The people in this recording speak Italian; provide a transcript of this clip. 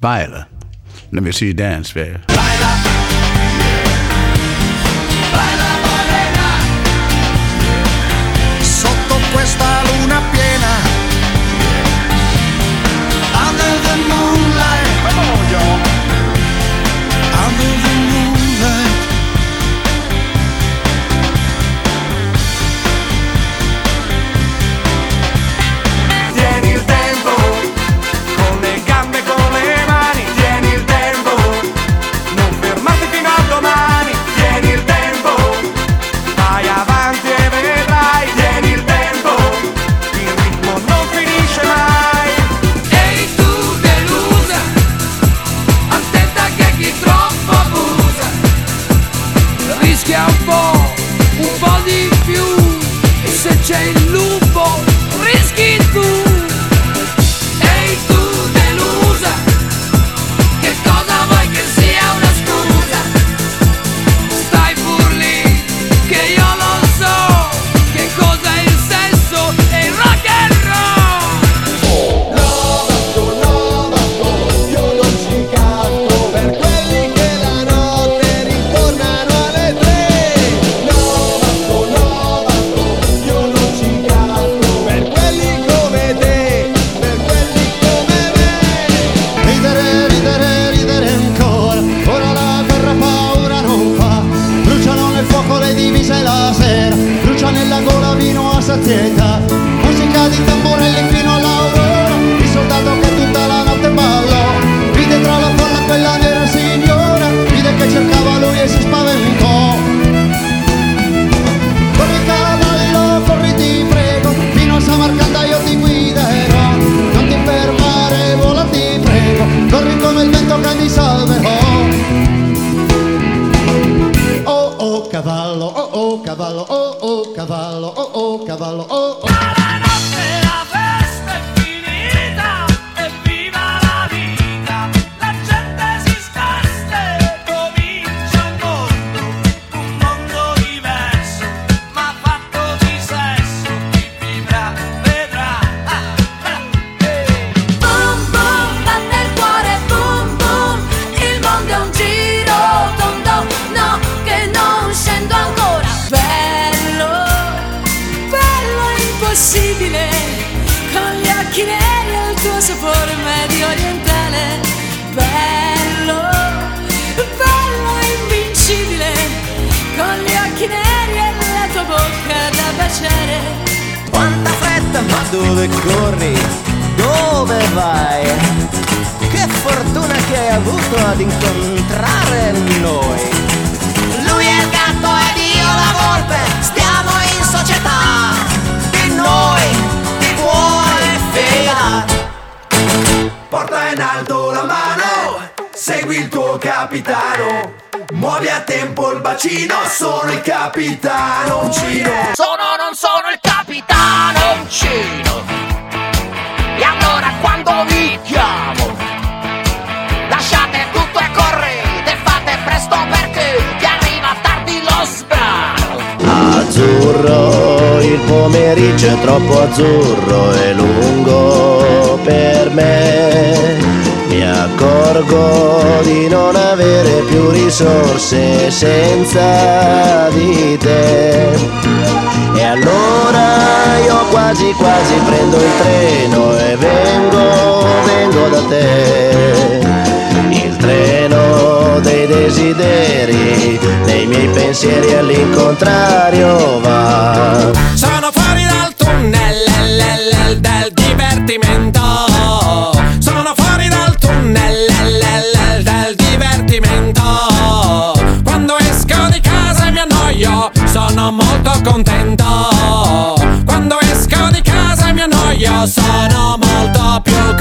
Baila. Let me see you dance, baby. Baila, baila morena, sotto questa luna piena, under the moonlight, come on y'all, under the moonlight. Tieni il tempo, con le gambe e con le mani, tieni il tempo, non fermarti fino a domani, tieni il tempo, vai avanti e vedrai, tieni il tempo, il ritmo non finisce mai. Ehi tu delusa, attenta che chi troppo abusa, rischia un po' di più, e se c'è il lupo rischi tu. Ehi tu delusa, che cosa vuoi che sia una scusa? Stai pur lì, che io lo so, che cosa è il sesso e il rock and roll. No, io non ci canto per quelli che la notte ritornano alle 3. No, io non ci canto per quelli come te, per quelli come me. Ridere ancora, ora la guerra paura non fa. Bruciano nel fuoco le divise la sera, brucia nella gola vino a sazietà. Musica di tamburelli fino all'aurora, il soldato che tutta la notte ballò. Vide tra la folla quella nera signora, vide che cercava lui e si spaventò. Corri cavallo, corri ti prego, fino a Samarcanda io ti guiderò. Non ti fermare, vola ti prego, corri come il vento che mi salverò. Oh cavallo, oh cavallo, oh cavallo, oh cavallo, oh. La notte la festa è finita, evviva la vita, la gente si scasta e comincia un mondo diverso, ma fatto di sesso, chi vivrà vedrà. Boom boom, batte il cuore, boom boom, il mondo è un giro tondo, no che non scendo ancora. Bello, bello impossibile, con gli occhi neri e il tuo sapore medio orientale. Bello, bello invincibile, con gli occhi neri e la tua bocca da baciare. Quanta fretta, ma dove corri? Dove vai? Che fortuna che hai avuto ad incontrare noi. Lui è il gatto ed io la volpe, stiamo in società, di noi ti vuoi fidare. Porta in alto la mano, segui il tuo capitano, muovi a tempo il bacino, sono il capitano uncino. Non sono il capitano uncino. E allora quando vi chiamo, lasciate tutto e correte, fate presto perché ti arriva tardi lo sbrano. Azzurro, il pomeriggio è troppo azzurro e lungo per me. Mi accorgo di non avere più risorse senza di te. E allora io quasi prendo il treno e vengo da te. Il treno dei desideri, dei miei pensieri all'incontrario va. Sono fuori dal tunnel del divertimento. Sono fuori dal tunnel del divertimento. Quando esco di casa e mi annoio, sono molto contento. Quando esco di casa e mi annoio, sono molto più